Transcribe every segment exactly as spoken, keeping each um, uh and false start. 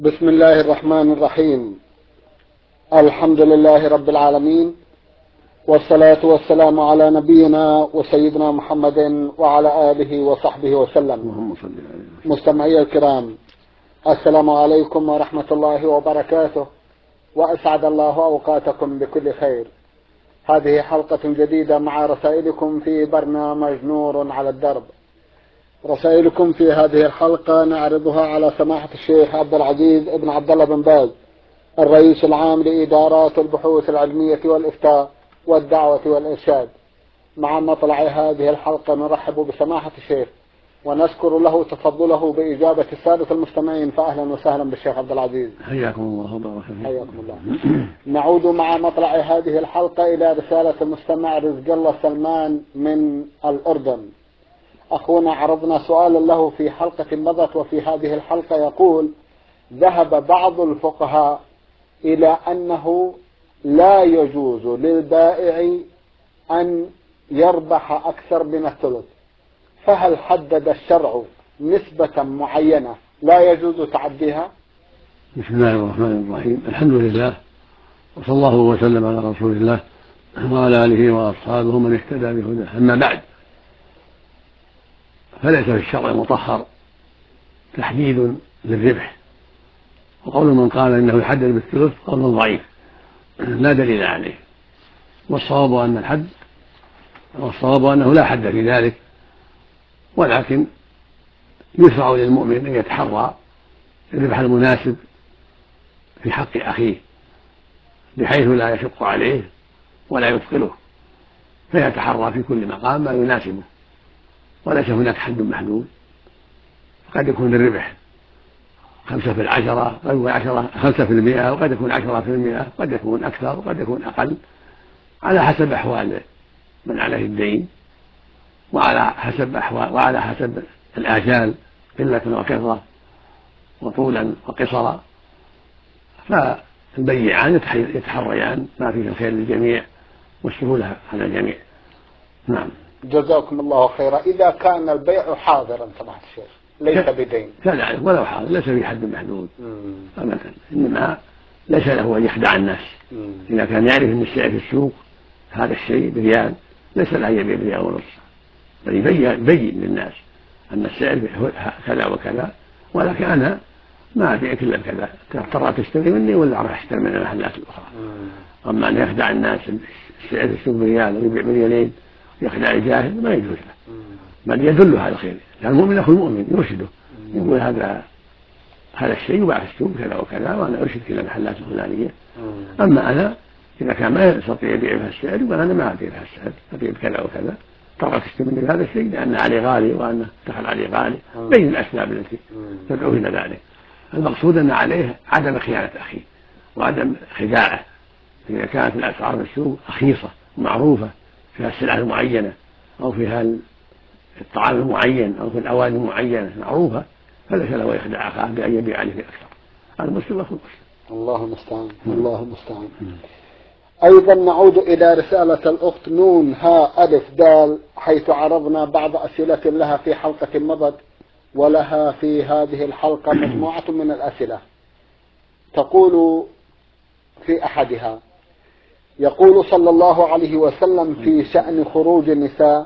بسم الله الرحمن الرحيم. الحمد لله رب العالمين، والصلاة والسلام على نبينا وسيدنا محمد وعلى آله وصحبه وسلم. مستمعي الكرام، السلام عليكم ورحمة الله وبركاته، وأسعد الله أوقاتكم بكل خير. هذه حلقة جديدة مع رسائلكم في برنامج نور على الدرب. رسائلكم في هذه الحلقة نعرضها على سماحة الشيخ عبد العزيز ابن عبد الله بن باز، الرئيس العام لإدارات البحوث العلمية والإفتاء والدعوة والإرشاد. مع مطلع هذه الحلقة نرحب بسماحة الشيخ ونشكر له تفضله بإجابة السادة المستمعين، فأهلا وسهلا بالشيخ عبد العزيز. حياكم الله وبارك فيكم. حياكم الله. نعود مع مطلع هذه الحلقة إلى رسالة المستمع رزق الله سلمان من الأردن. أخونا عرضنا سؤالا له في حلقة مضت، وفي هذه الحلقة يقول: ذهب بعض الفقهاء إلى أنه لا يجوز للبائع أن يربح أكثر من الثلث، فهل حدد الشرع نسبة معينة لا يجوز تعديها؟ بسم الله الرحمن الرحيم. الحمد لله، وصلى الله وسلم على رسول الله وعلى آله وأصحابه من اهتدى بهداه. أما بعد، فليس في الشرع المطهر تحديد للربح، وقول من قال انه يحدد بالثلث قول ضعيف لا دليل عليه، والصواب ان الحد والصواب انه لا حد في ذلك، ولكن يشرع للمؤمن ان يتحرى الربح المناسب في حق اخيه بحيث لا يشق عليه ولا يثقله، فيتحرى في كل مقام ما يناسبه، وليس هناك حد محدود. قد يكون الربح خمسة في العشرة، قد يكون عشرة خمسة في المئة، وقد يكون عشرة في المئة، قد يكون أكثر وقد يكون أقل، على حسب أحوال من عليه الدين، وعلى حسب أحوال وعلى حسب الآجال قلة وكثرة وطولا وقصرا، فالبيعان يتحريان ما فيه الخير للجميع والسهولة على الجميع. نعم. جزاكم الله خيرا. إذا كان البيع حاضرا سماحة الشيخ ليس بدين كذلك ولو حاضر ليس في حد محدود أبدا، إنما ليس له أن يخدع الناس. مم. إذا كان يعرف أن السعر في السوق هذا الشيء بريال ليس له أن يبيع بريال ونص، بل يبين للناس أن السعر كذا وكذا، ولكن أنا ما أبيعك إلا بكذا، تضطر تشتري مني ولا أروح أشتري من المحلات الأخرى. مم. أما أن يخدع الناس السعر في السوق بريال ويبيع بريالين يخدع الجاهل ما يجوز له، بل يدله على الخير، يعني المؤمن أخو المؤمن يرشده، يقول هذا هذا الشيء يباع في السوق كذا وكذا وأنا أرشدك إلى المحلات الفلانية. أما أنا إذا كان ما يستطيع يبيع بها السعر يقول أنا ما أبيع بها السعر، أبيع بكذا وكذا، ترى تشتري مني هذا الشيء لأن عليه غالي وأنه دخل عليه غالي، بين الأسباب التي تدعو إلى ذلك. المقصود أن عليه عدم خيانة أخيه وعدم خداعه. إذا كانت الأسعار في السوق رخيصة معروفة فيها السلع المعينة أو فيها الطعام المعين أو في الأواني المعينة معروفة، فليس له يخدع أخاه بأن يبيع عليه أكثر. المسلم أخو المسلم. الله المستعان. الله المستعان. أيضا نعود إلى رسالة الأخت نون ها ألف دال، حيث عرضنا بعض أسئلة لها في حلقة مضت، ولها في هذه الحلقة مجموعة من الأسئلة. تقول في أحدها: يقول صلى الله عليه وسلم في شأن خروج النساء: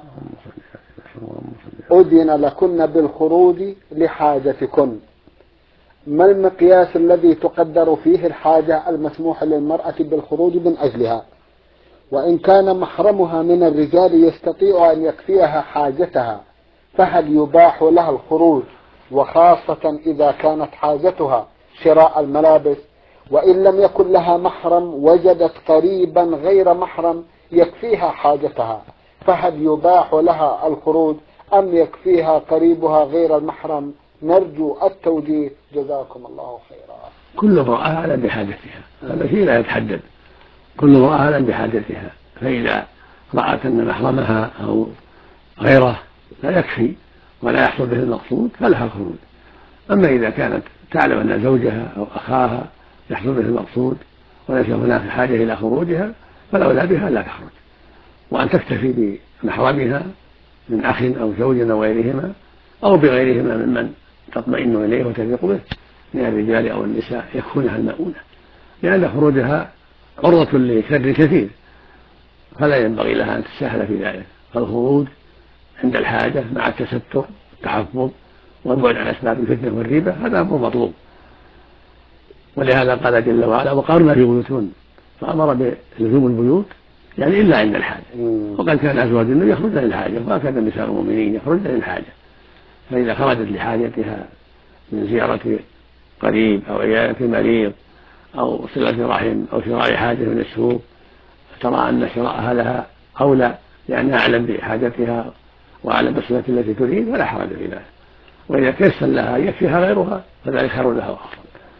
أذن لكن بالخروج لحاجتكن، ما المقياس الذي تقدر فيه الحاجة المسموح للمرأة بالخروج من أجلها؟ وإن كان محرمها من الرجال يستطيع أن يكفيها حاجتها، فهل يباح لها الخروج، وخاصة إذا كانت حاجتها شراء الملابس؟ وإن لم يكن لها محرم وجدت قريبا غير محرم يكفيها حاجتها، فهل يباح لها الخروج أم يكفيها قريبها غير المحرم؟ نرجو التوجيه، جزاكم الله خيرا. كل امرأة أعلم بحاجتها، هذا شيء لا يتحدد، كل امرأة أعلم بحاجتها، فإذا رأت أن محرمها أو غيره لا يكفي ولا يحصل به المقصود فلها الخروج. أما إذا كانت تعلم أن زوجها أو أخاها يحصل به المقصود وليس هناك حاجة إلى خروجها فالأولى بها لا تخرج، وأن تكتفي بمحرمها من أخ أو زوج أو غيرهما أو بغيرهما ممن تطمئن إليه وتثق به، من الرجال أو النساء يكفونها المؤونة، لأن خروجها عرضة لشر كثير، فلا ينبغي لها أن تسهل في ذلك. فالخروج عند الحاجة مع التستر والتحفظ والبعد عن أسباب الفتنة والريبة هذا أمر مطلوب. ولهذا قال جل وعلا: وقرن في بيوتهن، فأمر بلزوم البيوت يعني إلا عند الحاجة. وقد كان أزواج النبي يخرجن للحاجة، وكان نساء المؤمنين يخرجن للحاجة، فإذا خرجت لحاجتها من زيارة قريب أو عيادة مريض أو صلة رحم أو شراء حاجة من السوق ترى أن شراءها لها أولى لأنها أعلم بحاجتها وأعلم بالصفة التي تريد فلا حرج في ذلك. وإذا تيسر لها يكفيها غيرها فذلك خير لها وأفضل.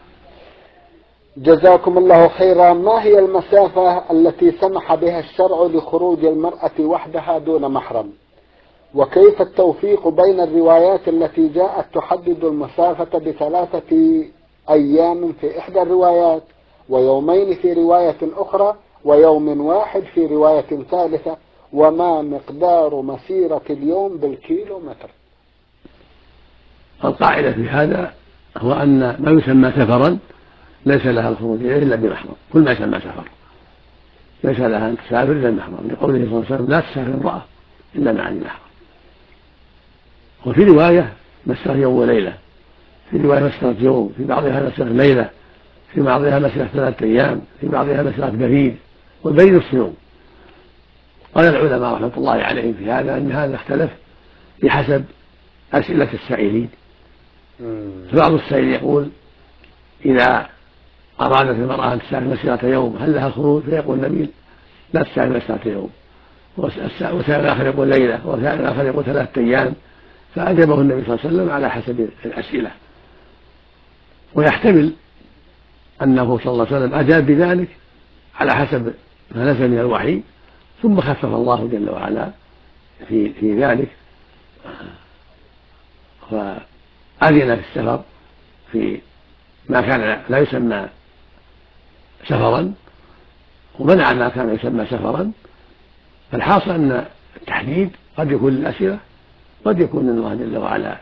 جزاكم الله خيرا. ما هي المسافة التي سمح بها الشرع لخروج المرأة وحدها دون محرم؟ وكيف التوفيق بين الروايات التي جاءت تحدد المسافة بثلاثة أيام في إحدى الروايات، ويومين في رواية أخرى، ويوم واحد في رواية ثالثة؟ وما مقدار مسيرة اليوم بالكيلو متر؟ القاعدة في هذا هو أن ما يسمى سفرا ليس لها الخروج إليه إلا بمحرم. كل ما يسمى سفر ليس لها أن تسافر إلا بمحرم، لقوله صلى الله عليه وسلم: لا تسافر امرأة إلا مع ذي محرم. وفي رواية مسيرة يوم وليلة، في رواية مسيرة يوم، في بعضها مسيرة ليلة، في بعضها مسيرة ثلاثة أيام، في بعضها مسيرة بريد، والبريد نصف يوم. قال العلماء رحمة الله عليهم في هذا أن هذا اختلف بحسب أسئلة السائلين. فبعض السائلين يقول: إذا أرادت المرأة أن تسافر مسيرة يوم هل لها خروج؟ فيقول النبي: لا تسافر مسيرة يوم. وسائل آخر يقول ليلة، وسائل آخر يقول ثلاثة أيام. فأجابه النبي صلى الله عليه وسلم على حسب الأسئلة. ويحتمل أنه صلى الله عليه وسلم أجاب بذلك على حسب ما نزل من الوحي، ثم خفف الله جل وعلا في, في ذلك فأذن في السفر في ما كان لا يسمى سفرا، ومنع ما كان يسمى سفرا. فالحاصل أن التحديد قد يكون للأسئلة، قد يكون الله جل وعلا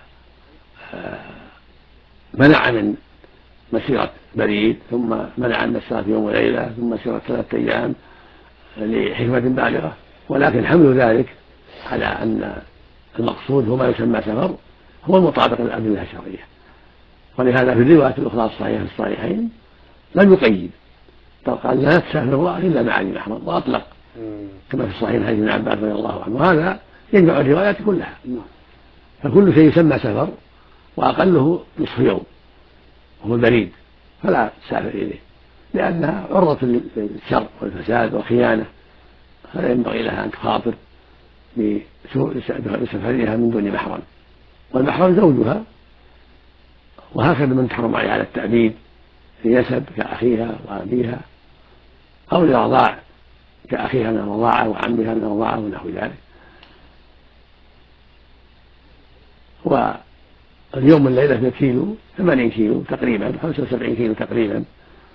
منع من مسيرة بريد، ثم منع من مسيرة يوم وليلة، ثم مسيرة ثلاثة أيام لحكمة بالغة. ولكن حمل ذلك على أن المقصود هو ما يسمى سفر هو المطابق للأدلة الشرعية. ولهذا في الروايات الأخرى الصحيحة في الصحيحين لم يقيد، قال: لا تسافر امرأة إلا مع ذي محرم، وأطلق كما في الصحيح حديث ابن عباس رضي الله عنه. وهذا يجمع الروايات كلها، فكل شيء يسمى سفر وأقله نصف يوم وهو البريد فلا تسافر إليه، لأنها عرضة للشر والفساد والخيانة، فلا ينبغي لها أن تخاطر بسفرها من دون محرم. والمحرم زوجها، وهكذا من تحرم عليها على التأبيد في نسب كأخيها وأبيها، أو لرضاع كأخيها من الرضاعة وعمها من الرضاعة ونحو ذلك. واليوم الليلة في كيلو ثمانين كيلو تقريبا، خمسة وسبعين كيلو تقريبا.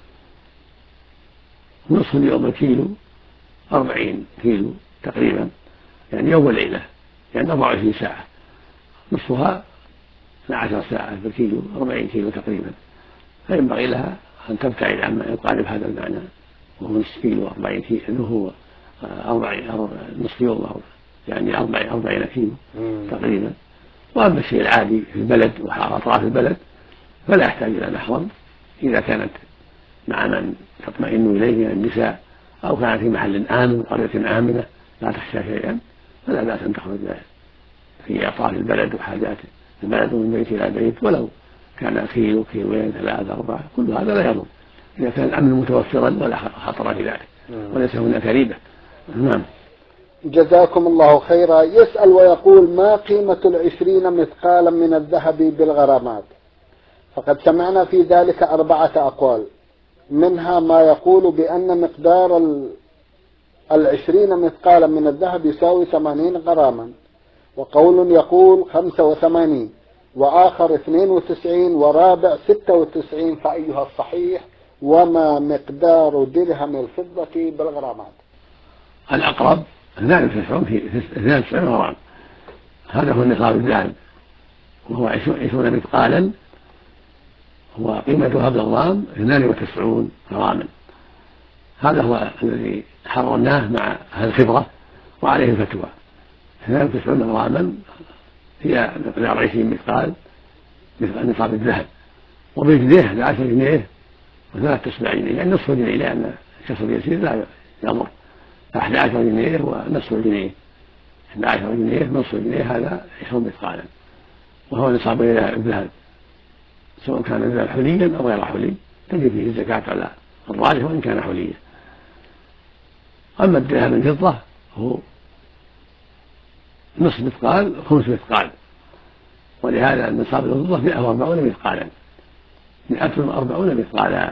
نصف اليوم الكيلو أربعين كيلو تقريبا، يعني يوم الليلة يعني أربعة وعشرين ساعة، نصفها اثنتا عشرة ساعة في الكيلو أربعين كيلو تقريبا. فينبغي لها أن تبتعد عما يقارب هذا المعنى، وهو نصف كيلو أربعين كيلو، أنه هو أربعين نصف يوم يعني أربعين أربعين كيلو تقريبا. وأما الشيء العادي في البلد وأطراف البلد فلا يحتاج إلى محرم، إذا كانت مع من تطمئن إليه من النساء، أو كانت في محل آمن قرية آمنة لا تخشى شيئا، فلا بأس أن تخرج في أطراف البلد وحاجات البلد من بيت إلى بيت، ولو كان كيلو كيلوين ثلاثة أربعة، كل هذا لا يضر إذا كان الأمن متوفرا ولا خطر في ذلك وليس هناك ريبة. نعم. جزاكم الله خيرا. يسأل ويقول: ما قيمة العشرين مثقالا من الذهب بالغرامات؟ فقد سمعنا في ذلك أربعة أقوال، منها ما يقول بأن مقدار العشرين مثقالا من الذهب يساوي ثمانين غراما، وقول يقول خمسة وثمانين، وآخر اثنين وتسعين، ورابع ستة وتسعين، فأيها الصحيح؟ وما مقدار درهم الفضة بالغرامات؟ الأقرب اثنان وتسعين غرام، هذا هو النصاب الذهب، وهو عشرون مثقالا، وقيمتها بالغرام اثنان وتسعون غراما. هذا هو الذي حررناه مع أهل الخبرة وعليه الفتوى. اثنان وتسعون غراما هي مقدار عشرين مثقال مثل نصاب الذهب، وبجنيه لعشر جنيه وثلاث تسبع جنيه، يعني نصف جنيه، لأن كسر يسير لا يضر. أحد عشر جنيه ونصف جنيه، أحد عشر جنيه نصف جنيه، هذا عشرون مثقالا، وهو نصاب الذهب سواء كان الذهب حليا أو غير حلي، تجب فيه الزكاة على الراجح وإن كان حليا. أما الذهب الفضة هو نصف مثقال خمس مثقال، ولهذا النصاب الفضة مئة وأربعون مثقالا، مئة وأربعون مثقالا.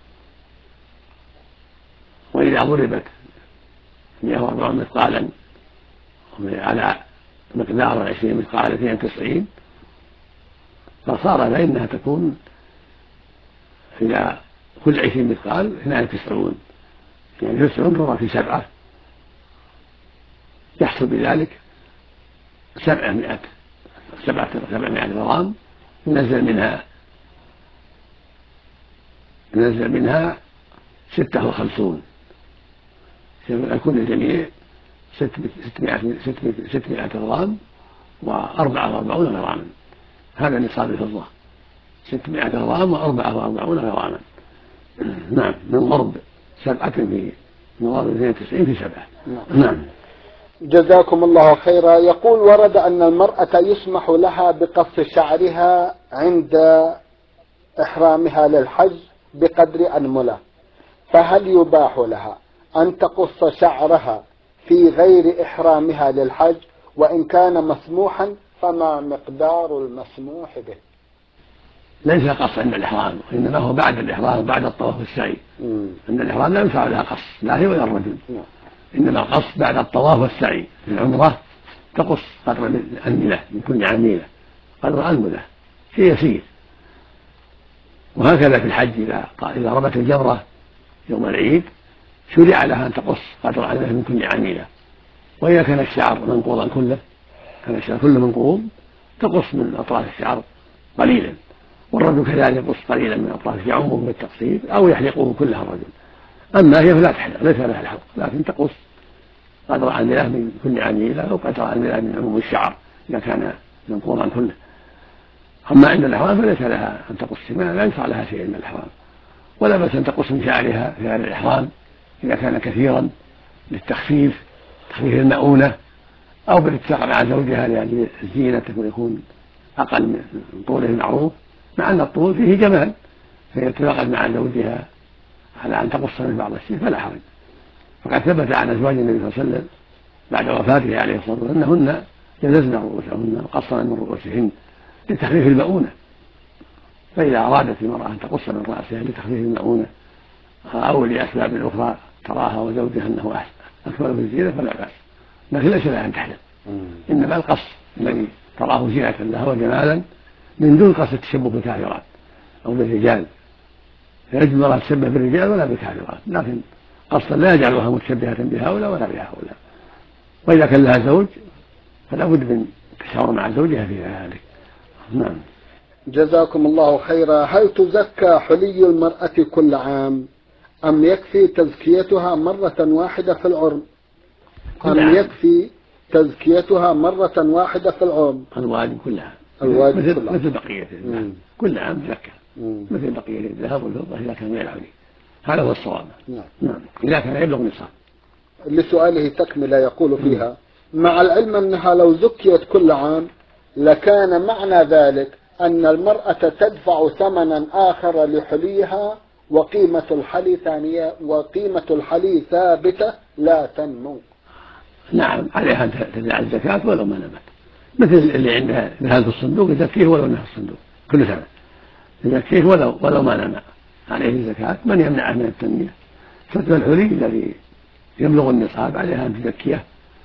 وإذا ضربت مئة وأربعون مثقالا على مقدار عشرين مثقالا اثنين وتسعين، فصار فإنها تكون إلى كل عشرين مثقال اثنان وتسعون، يعني تسعون مرة في سبعة، يحصل بذلك سبعمائة سبعة سبعمائة غرام، ينزل منها ينزل منها ستة وخمسون، يكون الجميع ستمائة غرام وأربعة وأربعون غراما. هذا نصاب الفضة، ستمائة غرام وأربعة وأربعون غراما. نعم، من ضرب سبعة في من ضرب اثنين وتسعين في سبعة. نعم. جزاكم الله خيرا. يقول: ورد أن المرأة يسمح لها بقص شعرها عند إحرامها للحج بقدر أنملة، فهل يباح لها أن تقص شعرها في غير إحرامها للحج؟ وإن كان مسموحا فما مقدار المسموح به؟ ليس قص عند الإحرام، وإنما هو بعد الإحرام بعد الطواف والسعي. عند الإحرام لا ينفع لها قص، لا هي ولا الرجل، إنما القص بعد الطواف والسعي. في العمرة تقص قدر الأنملة من كل عميلة، قدر أنملة شيء يسير. وهكذا في الحج إذا إذا رمت الجمرة يوم العيد شرع لها أن تقص قدر أنملة من كل عميلة. وإذا كان الشعر منقوضا كله، كان الشعر كله منقوض، تقص من أطراف الشعر قليلا، والرجل كذلك يقص قليلا من أطراف يعمه بالتقصير أو يحلقه كلها الرجل. أما هي فلا تحلق، ليس لها الحلق، لكن تقص قدر عميلة من كل عميلة أو قدر عميلة من عموم الشعر إذا كان منقوضا كله. أما عند الإحرام فليس لها أن تقص، لا ينفع لها شيء من الإحرام، ولا بأس أن تقص من شعرها في غير الإحرام إذا كان كثيرا للتخفيف، تخفيف المؤونة، أو بالاتفاق مع زوجها لأجل الزينة يكون أقل من طوله المعروف، مع أن الطول فيه جمال، فإذا اتفقت مع زوجها على أن تقص من بعض الشيء فلا حرج. فقد ثبت عن أزواج النبي صلى الله عليه وسلم بعد وفاته عليه الصلاة والسلام أنهن جلزن رؤوسهن وقصن من رؤوسهن لتخفيف المؤونة. فإذا أرادت المرأة أن تقص من رأسها لتخفيف المؤونة أو لأسباب أخرى تراها وزوجها أنه أكمل في الزينة فلا بأس، لكن ليس لها أن تحلق. إنما القص الذي تراه زينة لها وجمالا من دون قصد التشبه بالكافرات أو بالرجال، فيجب المرأة تشبه بالرجال ولا بالكافرات، لكن قصدا لا يجعلها متشبهة بهؤلاء ولا بهؤلاء. وإذا كان لها زوج فلا بد من التشاور مع زوجها في ذلك. نعم. جزاكم الله خيرا. هل تزكى حلي المرأة كل عام أم يكفي تزكيتها مرة واحدة في العمر؟ أم يكفي تزكيتها مرة واحدة في العمر؟ الواجب كلها، الواجب مثل, كلها. مثل بقية الذهب كل عام تزكى، مثل بقية الذهب والفضة إذا كان غير حلي. هذا هو الصواب. نعم. نعم. إذا كان يبلغ نصاب. لسؤاله تكملة يقول فيها: مع العلم أنها لو زكيت كل عام لكان معنى ذلك أن المرأة تدفع ثمنا آخر لحليها وقيمة الحلي ثانية وقيمة الحلي ثابتة لا تنمو. نعم، عليها أن تدفع الزكاة ولو ما نمت، مثل اللي عندها ذهب في الصندوق يزكيه ولو نمى في الصندوق كل سنة، يزكيه ولو ولو ما نمى، عليه الزكاة. من يمنعه من التنمية؟ فتوى الحلي الذي يبلغ النصاب عليها أن تزكيه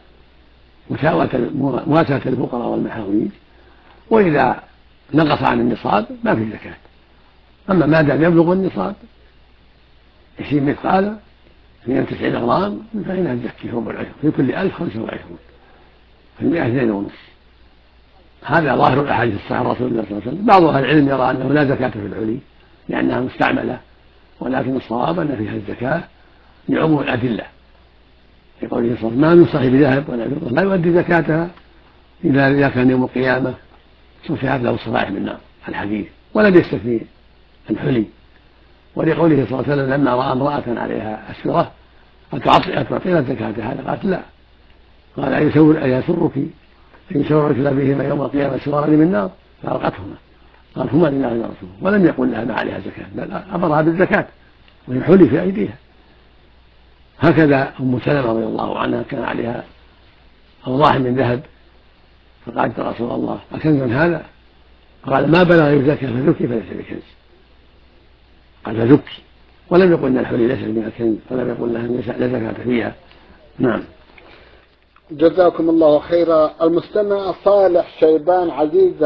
مواساة الفقراء والمحاويج، وإذا نقص عن النصاب ما في زكاة. أما ما دام يبلغ النصاب عشرين مثقال اثنين وتسعين غرام فإنها تزكيه ربع العشر في كل ألف خمسة وعشرون، في المئة اثنين ونصف. هذا ظاهر الأحاديث الصحيحة عن رسول الله صلى الله عليه وسلم. بعض أهل العلم يرى أنه لا زكاة في الحلي لأنها مستعملة، ولكن الصواب أن فيها الزكاة لعموم الأدلة، يقول صلى الله عليه وسلم: ما من صاحب ذهب ولا فضة لا يؤدي زكاتها إلا إذا كان يوم القيامة صفحت له صفائح من نار، الحديث. ولم يستثني الحلي، ولقوله صلى الله عليه وسلم لما رأى امرأة عليها أسورة أتعطينا زكاتها؟ قالت لا. قال: أيسرك أن يسرك بهما يوم القيامة سوارا من نار؟ فألقتهما. قال: هما لله ورسوله. ولم يقل لها ما عليها زكاة، بل أمرها بالزكاة وهي حلي في أيديها. هكذا أم سلمة رضي الله عنها كان عليها أوضاح من ذهب، فقالت: يا رسول الله أكنز هذا؟ قال: ما بلغ يزكى فزكي فليس بكنز. قال: فزكي. ولم يقل ان الحلي ليس من الكنز، ولم يقل لها لا زكاة فيها. نعم. جزاكم الله خيرا. المستمع صالح شيبان عزيز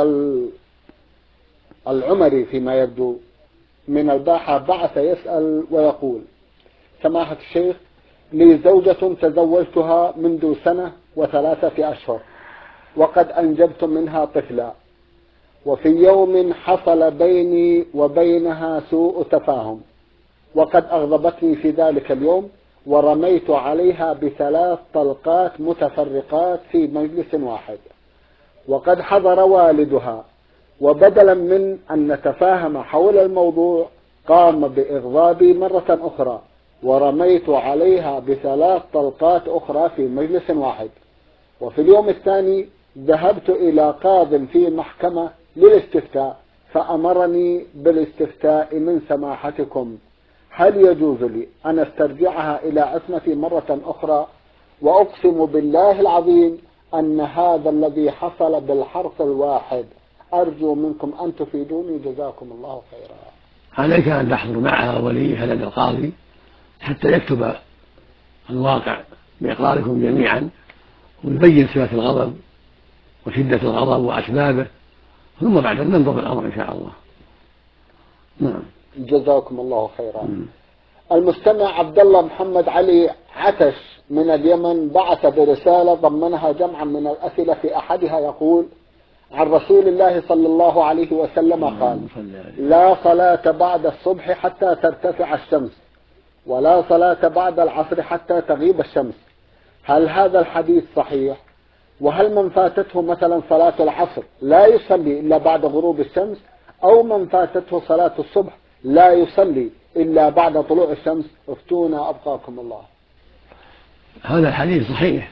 العمري فيما يبدو من الباحة بعث يسأل ويقول: سماحة الشيخ، لي زوجة تزوجتها منذ سنة وثلاثة أشهر، وقد أنجبت منها طفلا، وفي يوم حصل بيني وبينها سوء تفاهم، وقد أغضبتني في ذلك اليوم، ورميت عليها بثلاث طلقات متفرقات في مجلس واحد، وقد حضر والدها، وبدلا من أن نتفاهم حول الموضوع قام بإغضابي مرة أخرى، ورميت عليها بثلاث طلقات أخرى في مجلس واحد. وفي اليوم الثاني ذهبت إلى قاض في محكمة للاستفتاء، فأمرني بالاستفتاء من سماحتكم، هل يجوز لي أن استرجعها إلى عصمتي مرة أخرى؟ وأقسم بالله العظيم أن هذا الذي حصل بالحرف الواحد، أرجو منكم أن تفيدوني جزاكم الله خيرا. عليك أن تحضر معها وليها لدى القاضي حتى يكتب الواقع بإقراركم جميعا، ويبين صفة الغضب وشدة الغضب وأسبابه، ثم بعد أن ننظر في الأمر إن شاء الله. نعم. جزاكم الله خيرا. م. المستمع عبد الله محمد علي عتش من اليمن بعث برسالة ضمنها جمعا من الأسئلة، في أحدها يقول: عن رسول الله صلى الله عليه وسلم قال: لا صلاة بعد الصبح حتى ترتفع الشمس، ولا صلاة بعد العصر حتى تغيب الشمس. هل هذا الحديث صحيح؟ وهل من فاتته مثلا صلاة العصر لا يصلي إلا بعد غروب الشمس، أو من فاتته صلاة الصبح لا يصلي إلا بعد طلوع الشمس؟ افتونا أبقاكم الله. هذا الحديث صحيح،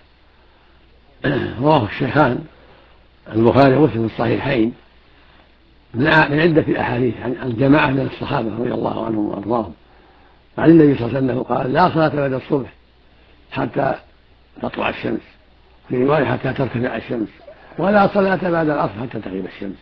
رواه الشيخان البخاري ومسلم في الصحيحين من عدة أحاديث عن جماعة من الصحابة رضي الله عنهم وأرضاهم عن النبي صلى الله عليه وسلم قال: لا صلاة بعد الصبح حتى تطلع الشمس، في رواية حتى ترتفع الشمس، ولا صلاة بعد العصر حتى تغيب الشمس.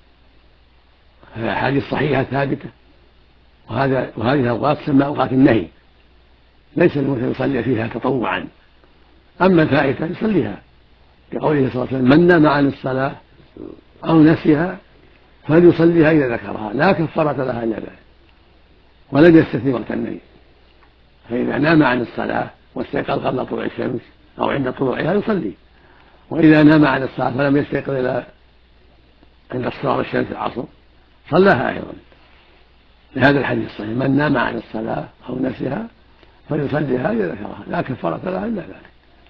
هذه أحاديث صحيحة ثابتة، وهذا وهذه الأوقات تسمى أوقات النهي، ليس المسلم يصلي فيها تطوعا، أما الفائتة يصليها، لقوله صلى الله عليه وسلم: من نام عن الصلاة أو نسيها فليصليها إذا ذكرها لا كفارة لها إلا ذلك. ولم يستثني وقت النهي، فإذا نام عن الصلاة واستيقظ قبل طلوع الشمس أو عند طلوعها يصلي، وإذا نام عن الصلاة فلم يستيقظ إلى عند اصفرار الشمس العصر صلاها أيضا، لهذا الحديث الصحيح: من نام عن الصلاة أو نسيها فليصليها إذا ذكرها لا كفارة لها إلا ذلك.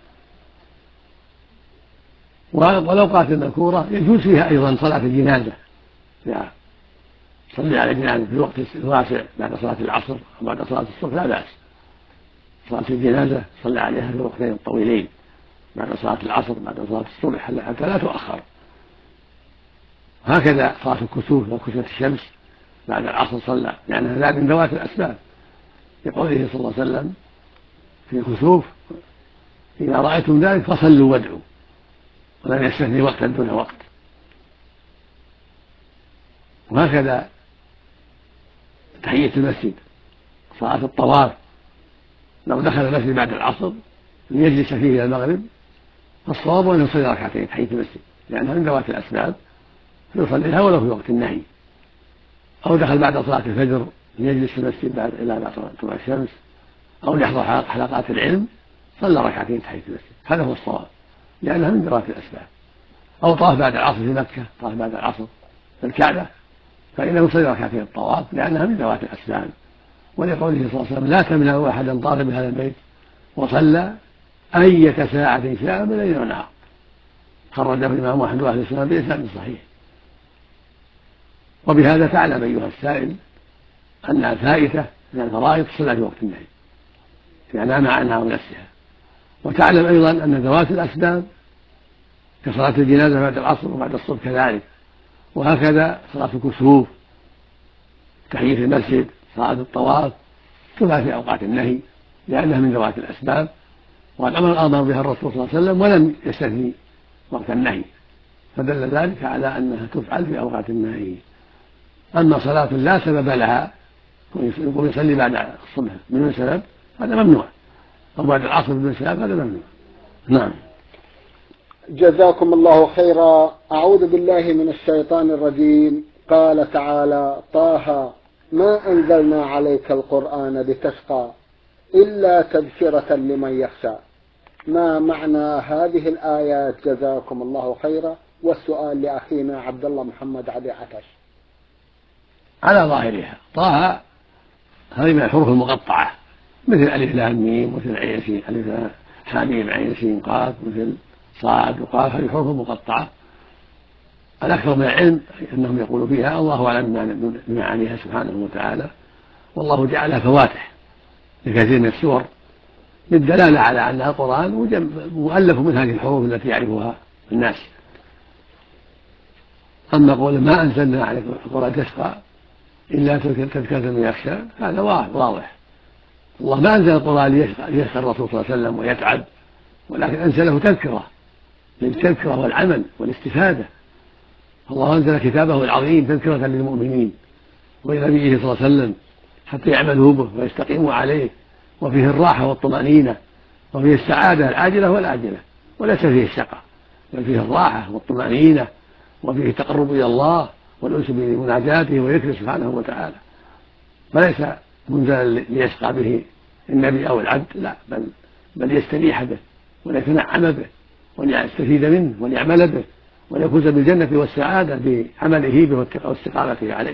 والأوقات المذكورة يجوز فيها أيضا صلاة الجنازة، يعني صلي على الجنازة في الوقت الواسع بعد صلاة العصر أو بعد صلاة الصبح لا بأس. صلاة الجنازة صلى عليها في الوقتين الطويلين بعد صلاة العصر بعد صلاة الصبح حتى لا تؤخر. هكذا صلاة الكسوف وكسوف الشمس بعد العصر صلى، لأنها لا من ذوات الأسباب، لقوله صلى الله عليه وسلم في الكسوف: إذا رأيتم ذلك فصلوا وادعوا، ولم يستثني وقتا دون وقت. وهكذا تحية المسجد، صلاة الطواف، لو دخل المسجد بعد العصر ليجلس فيه إلى المغرب فالصواب أن يصلي ركعتين تحية المسجد، لأنها من ذوات الأسباب فيصليها ولو في وقت النهي. أو دخل بعد صلاة الفجر ليجلس في المسجد بعد إلى بعد طلوع الشمس، أو يحضر حلقات العلم صلى ركعتين تحية المسجد، هذا هو الصواب لأنها من ذوات الأسباب. أو طاف بعد العصر في مكة، طاف بعد العصر في الكعبة فإنه يصلي ركعتين الطواف لأنها من ذوات الأسباب، ولقوله صلى الله عليه وسلم لا تمنعوا أحدا طاف بهذا البيت وصلى أية ساعة شاء من الليل والنهار. خرجه الإمام أحمد وأهل السنة بإسناد صحيح. وبهذا تعلم أيها السائل أن الفائتة من الفرائض الصلاة في وقت النهي إذا نام عنها ونفسها، وتعلم أيضا أن ذوات الأسباب كصلاة الجنازة بعد العصر وبعد الصبح كذلك، وهكذا صلاة الكسوف، تحية المسجد، صلاة الطواف، كلها في أوقات النهي لأنها من ذوات الأسباب، والأمر أمر بها الرسول صلى الله عليه وسلم ولم يستثني وقت النهي، فدل ذلك على أنها تفعل في أوقات النهي. أما صلاة لا سبب لها يقوم يصلي بعد الصبح بدون سبب هذا ممنوع، أو بعد العصر بدون سبب هذا ممنوع. نعم. جزاكم الله خيرا. أعوذ بالله من الشيطان الرجيم. قال تعالى: طه ما أنزلنا عليك القرآن لتشقى إلا تذكرة لمن يخشى. ما معنى هذه الآيات جزاكم الله خيرا؟ والسؤال لأخينا عبد الله محمد علي عكاش. على ظاهرها طه هذه من الحروف المقطعة مثل ألف لام ميم، مثل عين سين ألف حاميم عين سين قاف، مثل صاد وقاف، هذه حروف مقطعة. الأكثر من العلم أنهم يقولوا فيها الله أعلم بمعانيها سبحانه وتعالى، والله جعلها فواتح لكثير من السور للدلالة على أنها القرآن مؤلف من هذه الحروف التي يعرفها الناس. أما قول ما أنزلنا عليك القرآن تشقى إلا تذكرة من يخشى هذا واضح. الله ما أنزل القرآن ليشقى الرسول صلى الله عليه وسلم ويتعب، ولكن أنزله تذكرة للتذكرة والعمل والاستفادة. الله أنزل كتابه العظيم تذكرة للمؤمنين ولنبيه صلى الله عليه وسلم حتى يعملوا به ويستقيموا عليه، وفيه الراحة والطمأنينة، وفيه السعادة العاجلة والآجلة، وليس فيه الشقاء، بل فيه الراحة والطمأنينة، وفيه التقرب إلى الله والأنس بمناجاته وذكره سبحانه وتعالى. فليس منزلا ليشقى به النبي أو العبد، لا، بل بل يستريح به وليتنعم به وليستفيد منه وليعمل به وليفوز بالجنة والسعادة بعمله به واستقامته عليه.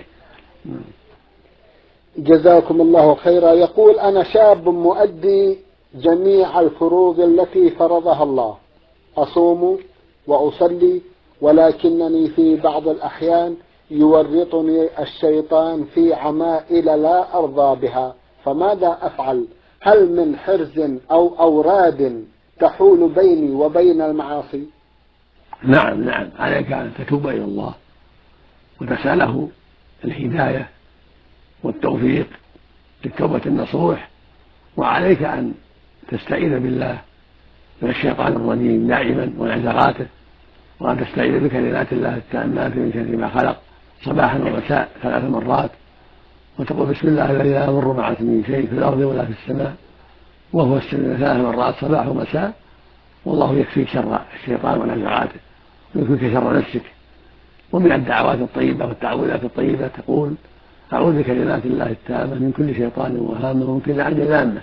جزاكم الله خيرا. يقول: أنا شاب مؤدي جميع الفروض التي فرضها الله، أصوم وأصلي، ولكنني في بعض الأحيان يورطني الشيطان في عمائل لا أرضى بها، فماذا أفعل؟ هل من حرز أو أوراد تحول بيني وبين المعاصي؟ نعم نعم عليك أن تتوب إلى الله وتسأله الهداية والتوفيق للتوبة النصوح، وعليك أن تستعيذ بالله من الشيطان الرجيم دائما ونزغاته، وأن تستعيذ بكلمات الله التامات من شر ما خلق صباحا ومساء ثلاث مرات، وتقول بسم الله الذي لا يضر مع اسمه شيء في الأرض ولا في السماء وهو السميع ثلاث مرات صباح ومساء، والله يكفيك شر الشيطان ونزغاته ويكفيك شر نفسك. ومن الدعوات الطيبة والتعوذات الطيبة تقول أعوذ بكلمات الله التامة من كل شيطان وهامة ومن كل عين لامة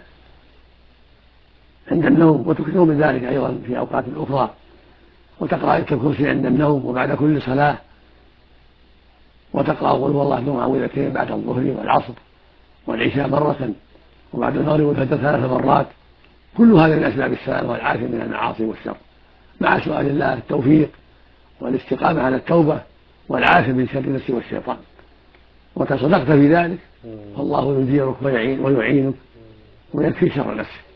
عند النوم، وتكثر من ذلك أيضا في أوقات أخرى، وتقرأ آية الكرسي عند النوم وبعد كل صلاة، وتقرأ قل هو الله معوذتين بعد الظهر والعصر والعشاء مرة، وبعد المغرب والفجر ثلاث مرات. كل هذا من أسباب السلامة والعافية من المعاصي والشر، مع سؤال الله التوفيق والاستقامة على التوبة والعافية من شر النفس والشيطان. وتصدقت في ذلك فالله يجيرك ويعين ويعينك ويكفي شر نفسك.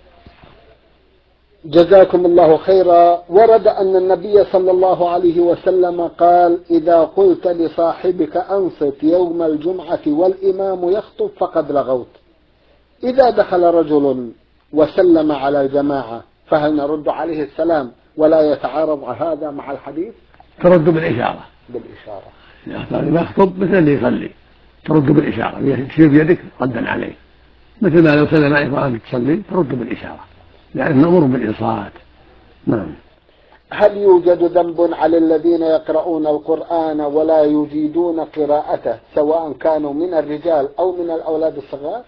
جزاكم الله خيرا. ورد أن النبي صلى الله عليه وسلم قال: إذا قلت لصاحبك أنصت يوم الجمعة والإمام يخطب فقد لغوت. إذا دخل رجل وسلم على الجماعة فهل نرد عليه السلام ولا يتعارض هذا مع الحديث؟ ترد بالإشارة. بالإشارة. إذا يخطب مثل اللي يصلي ترد بالإشارة، تشير بيدك ردا عليه، مثل ما لو سلم عليك وأنت تصلي ترد بالإشارة، لأن نأمر بالإنصات. نعم. هل يوجد ذنب على الذين يقرؤون القرآن ولا يجيدون قراءته سواء كانوا من الرجال أو من الأولاد الصغار؟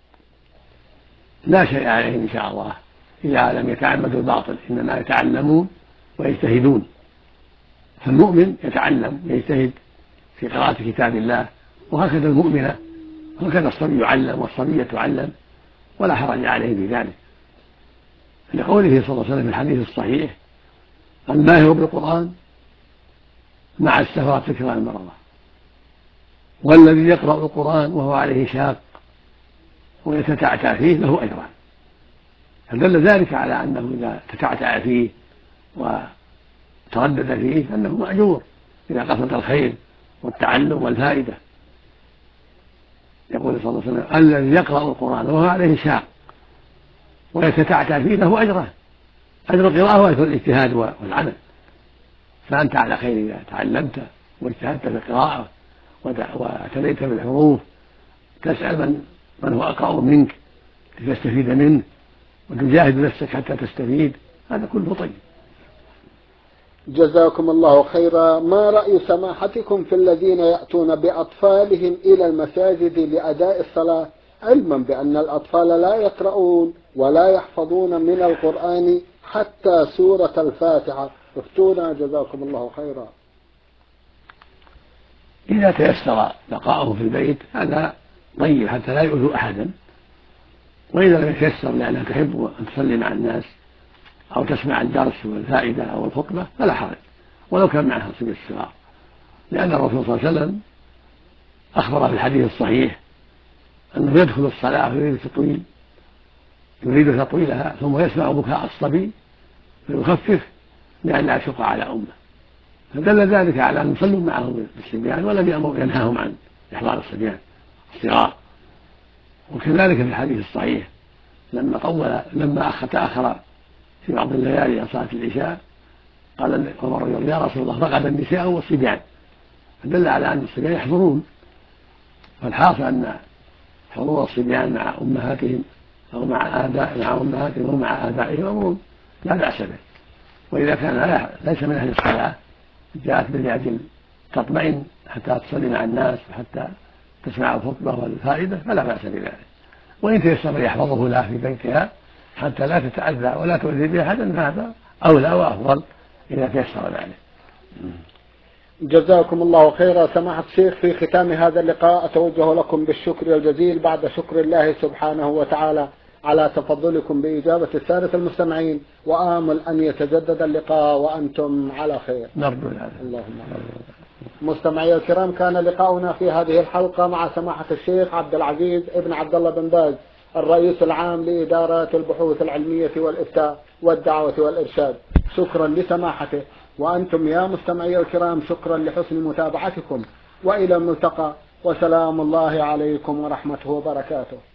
لا شيء عليهم إن شاء الله إذا لم يتعمدوا الباطل، إنما يتعلمون ويجتهدون. فالمؤمن يتعلم ويجتهد في قراءة كتاب الله وهكذا المؤمنة، وهكذا الصبي يعلم والصبية تعلم ولا حرج عليه في ذلك، لقوله صلى الله عليه وسلم في الحديث الصحيح: الماهر بالقرآن مع السفرة الكرام المرضى، والذي يقرأ القرآن وهو عليه شاق ويتتعتع فيه له أجران. فدل ذلك على أنه إذا تتعتع فيه وتردد فيه فإنه مأجور إذا قصد الخير والتعلم والفائدة. يقول صلى الله عليه وسلم: الذي يقرأ القرآن وهو عليه شاق ويتتعتع فيه له أجران، أجر القراءة وأجر الاجتهاد والعمل. فأنت على خير إذا تعلمت واجتهدت في القراءة واعتنيت بالحروف، تسأل من, من هو أقرأ منك لتستفيد منه وتجاهد نفسك حتى تستفيد، هذا كله طيب. جزاكم الله خيرا. ما رأي سماحتكم في الذين يأتون بأطفالهم إلى المساجد لأداء الصلاة، علما بأن الأطفال لا يقرؤون ولا يحفظون من القرآن حتى سورة الفاتحة؟ افتونا جزاكم الله خيرا. إذا تيسر بقاؤه في البيت هذا طيب حتى لا يؤذوا أحدا، وإذا لم يتيسر لأنها تحب أن تصلي مع الناس أو تسمع الدرس والفائدة أو الخطبة فلا حرج، ولو كان معها صبي الصغار، لأن الرسول صلى الله عليه وسلم أخبر في الحديث الصحيح أنه يدخل الصلاة يريد تطويل يريد تطويلها ثم يسمع بكاء الصبي فيخفف لأن لا يشق على أمه، فدل ذلك على أن يصلوا معه بالصبيان ولم يأمر ينهاهم عن إحضار الصبيان الصغار. وكذلك في الحديث الصحيح لما طول لما تأخر في بعض الليالي عن صلاة العشاء قال عمر رضي الله: يا رسول الله رقد النساء والصبيان، فدل على أن الصبيان يحضرون. فالحاصل أن حضور الصبيان مع أمهاتهم أو مع آباء مع أمهاتهم أو مع آبائهم أمر لا بأس به، وإذا كان ليس من أهل الصلاة جاءت لأجل تطمئن حتى تصلي مع الناس وحتى تسمع الخطبة والفائدة فلا بأس بذلك، وإن تيسر يحفظه لها في بيتها حتى لا تتأذى ولا تؤذي به أحدا فهذا أولى وأفضل إذا تيسر ذلك. جزاكم الله خيرا. سماحة الشيخ، في ختام هذا اللقاء أتوجه لكم بالشكر الجزيل بعد شكر الله سبحانه وتعالى على تفضلكم بإجابة السادة المستمعين، وآمل أن يتجدد اللقاء وأنتم على خير. نرجو هذا. اللهم مستمعي الكرام، كان لقاؤنا في هذه الحلقة مع سماحة الشيخ عبد العزيز ابن عبد الله بن باز، الرئيس العام لإدارات البحوث العلمية والإفتاء والدعوة والإرشاد. شكرا لسماحته، وأنتم يا مستمعي الكرام شكرا لحسن متابعتكم، وإلى الملتقى، وسلام الله عليكم ورحمته وبركاته.